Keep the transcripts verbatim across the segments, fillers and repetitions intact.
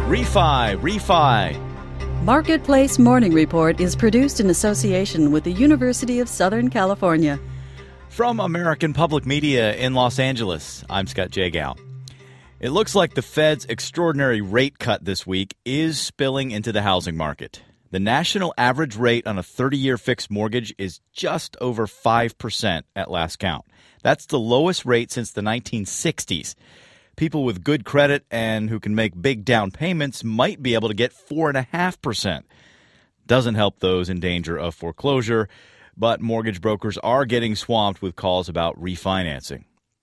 Refi, refi. Marketplace Morning Report is produced in association with the University of Southern California. From American Public Media in Los Angeles, I'm Scott Jagow. It looks like the Fed's extraordinary rate cut this week is spilling into the housing market. The national average rate on a thirty-year fixed mortgage is just over five percent at last count. That's the lowest rate since the nineteen sixties. People with good credit and who can make big down payments might be able to get four point five percent. Doesn't help those in danger of foreclosure, but mortgage brokers are getting swamped with calls about refinancing.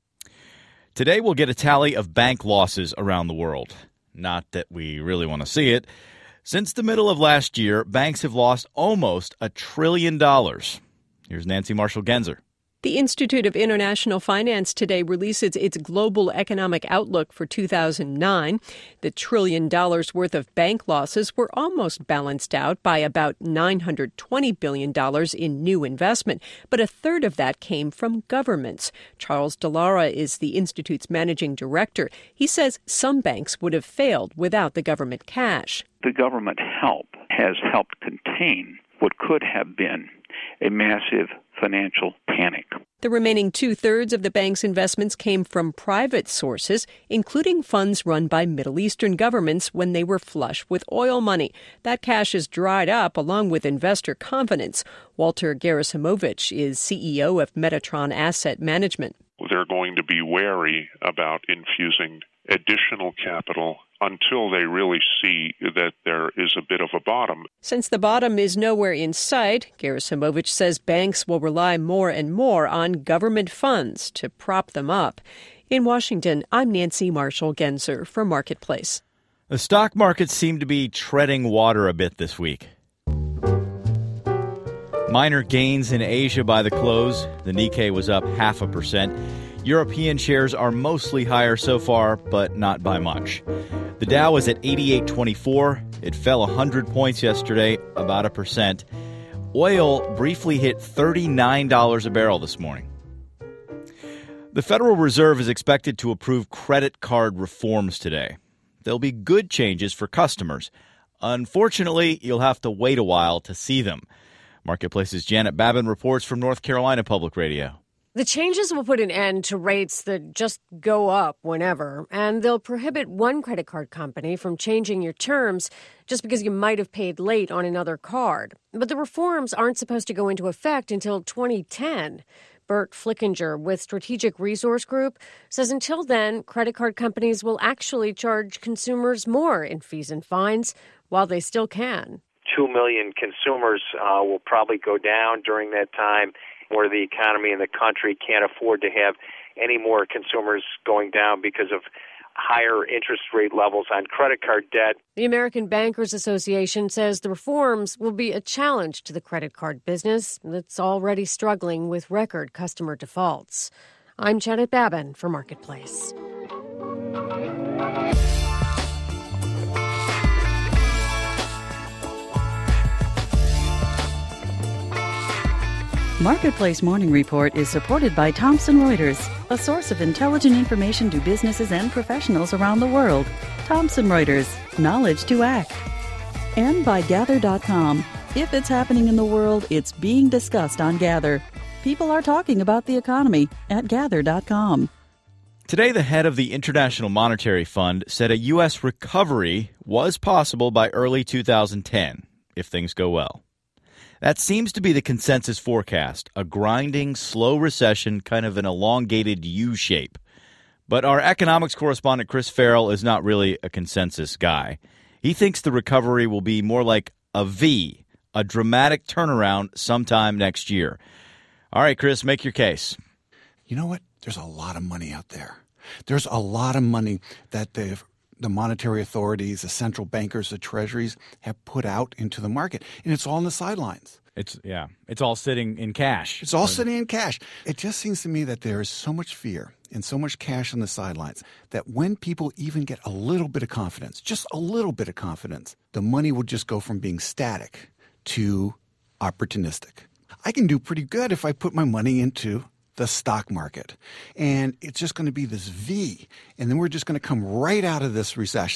Today we'll get a tally of bank losses around the world. Not that we really want to see it. Since the middle of last year, banks have lost almost a trillion dollars. Here's Nancy Marshall-Genzer. The Institute of International Finance today releases its global economic outlook for two thousand nine. The trillion dollars worth of bank losses were almost balanced out by about nine hundred twenty billion dollars in new investment, but a third of that came from governments. Charles Dallara is the Institute's managing director. He says some banks would have failed without the government cash. The government help has helped contain what could have been a massive financial panic. The remaining two-thirds of the bank's investments came from private sources, including funds run by Middle Eastern governments when they were flush with oil money. That cash has dried up along with investor confidence. Walter Gerasimovich is C E O of Metatron Asset Management. They're going to be wary about infusing additional capital until they really see that there is a bit of a bottom. Since the bottom is nowhere in sight, Gerasimovich says banks will rely more and more on government funds to prop them up. In Washington, I'm Nancy Marshall-Genzer for Marketplace. The stock markets seem to be treading water a bit this week. Minor gains in Asia by the close. The Nikkei was up half a percent. European shares are mostly higher so far, but not by much. The Dow was at eighty-eight twenty-four. It fell one hundred points yesterday, about a percent. Oil briefly hit thirty-nine dollars a barrel this morning. The Federal Reserve is expected to approve credit card reforms today. There'll be good changes for customers. Unfortunately, you'll have to wait a while to see them. Marketplace's Janet Babin reports from North Carolina Public Radio. The changes will put an end to rates that just go up whenever, and they'll prohibit one credit card company from changing your terms just because you might have paid late on another card. But the reforms aren't supposed to go into effect until twenty ten. Bert Flickinger with Strategic Resource Group says until then, credit card companies will actually charge consumers more in fees and fines while they still can. Two million consumers uh, will probably go down during that time, where the economy and the country can't afford to have any more consumers going down because of higher interest rate levels on credit card debt. The American Bankers Association says the reforms will be a challenge to the credit card business that's already struggling with record customer defaults. I'm Janet Babin for Marketplace. Marketplace Morning Report is supported by Thomson Reuters, a source of intelligent information to businesses and professionals around the world. Thomson Reuters, knowledge to act. And by Gather dot com. If it's happening in the world, it's being discussed on Gather. People are talking about the economy at Gather dot com. Today, the head of the International Monetary Fund said a U S recovery was possible by early two thousand ten, if things go well. That seems to be the consensus forecast, a grinding, slow recession, kind of an elongated U shape. But our economics correspondent Chris Farrell is not really a consensus guy. He thinks the recovery will be more like a V, a dramatic turnaround sometime next year. All right, Chris, make your case. You know what? There's a lot of money out there. There's a lot of money that the the monetary authorities, the central bankers, the treasuries have put out into the market, and it's all on the sidelines. It's yeah, it's all sitting in cash. It's all sitting in cash. It just seems to me that there is so much fear and so much cash on the sidelines that when people even get a little bit of confidence, just a little bit of confidence, the money will just go from being static to opportunistic. I can do pretty good if I put my money into the stock market. And it's just going to be this V. And then we're just going to come right out of this recession.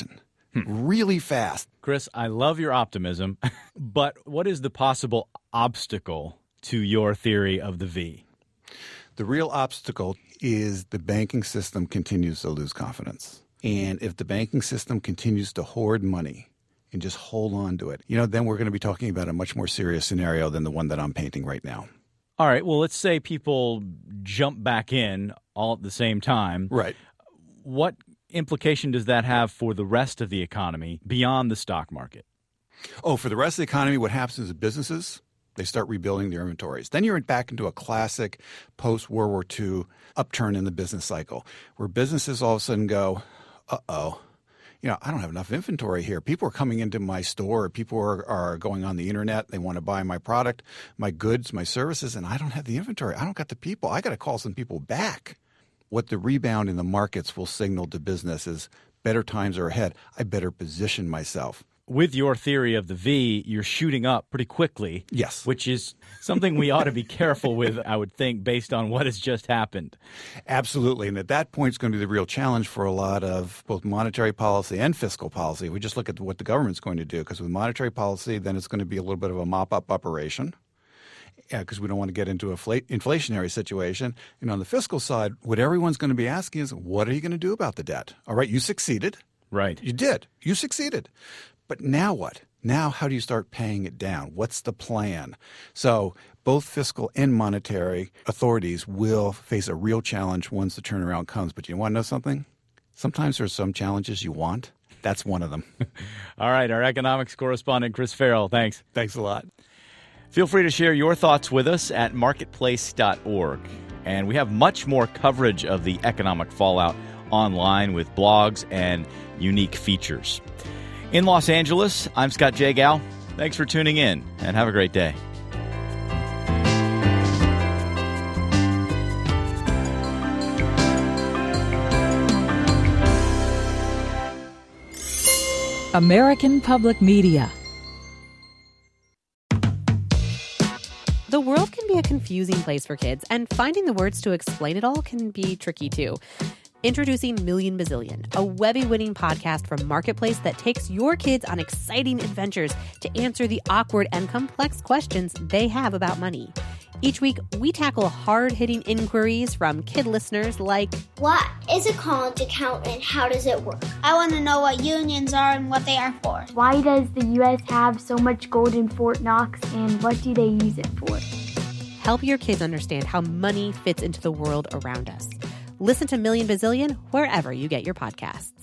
hmm. really fast. Chris, I love your optimism, but what is the possible obstacle to your theory of the V? The real obstacle is the banking system continues to lose confidence. And if the banking system continues to hoard money and just hold on to it, you know, then we're going to be talking about a much more serious scenario than the one that I'm painting right now. All right. Well, let's say people jump back in all at the same time. Right. What implication does that have for the rest of the economy beyond the stock market? Oh, for the rest of the economy, what happens is businesses, they start rebuilding their inventories. Then you're back into a classic post-World War Two upturn in the business cycle where businesses all of a sudden go, uh-oh, you know, I don't have enough inventory here. People are coming into my store. People are, are going on the internet. They want to buy my product, my goods, my services, and I don't have the inventory. I don't got the people. I got to call some people back. What the rebound in the markets will signal to business is better times are ahead. I better position myself. With your theory of the V, you're shooting up pretty quickly. Yes. Which is something we ought to be careful with, I would think, based on what has just happened. Absolutely. And at that point, it's going to be the real challenge for a lot of both monetary policy and fiscal policy. We just look at what the government's going to do, because with monetary policy, then it's going to be a little bit of a mop-up operation, because we don't want to get into a fla- inflationary situation. And on the fiscal side, what everyone's going to be asking is, what are you going to do about the debt? All right, you succeeded. Right. You did. You succeeded. But now what? Now how do you start paying it down? What's the plan? So both fiscal and monetary authorities will face a real challenge once the turnaround comes. But you want to know something? Sometimes there's some challenges you want. That's one of them. All right. Our economics correspondent, Chris Farrell. Thanks. Thanks a lot. Feel free to share your thoughts with us at marketplace dot org. And we have much more coverage of the economic fallout online with blogs and unique features. In Los Angeles, I'm Scott Jagow. Thanks for tuning in, and have a great day. American Public Media. The world can be a confusing place for kids, and finding the words to explain it all can be tricky too. Introducing Million Bazillion, a Webby-winning podcast from Marketplace that takes your kids on exciting adventures to answer the awkward and complex questions they have about money. Each week, we tackle hard-hitting inquiries from kid listeners like, what is a college account and how does it work? I want to know what unions are and what they are for. Why does the U S have so much gold in Fort Knox, and what do they use it for? Help your kids understand how money fits into the world around us. Listen to Million Bazillion wherever you get your podcasts.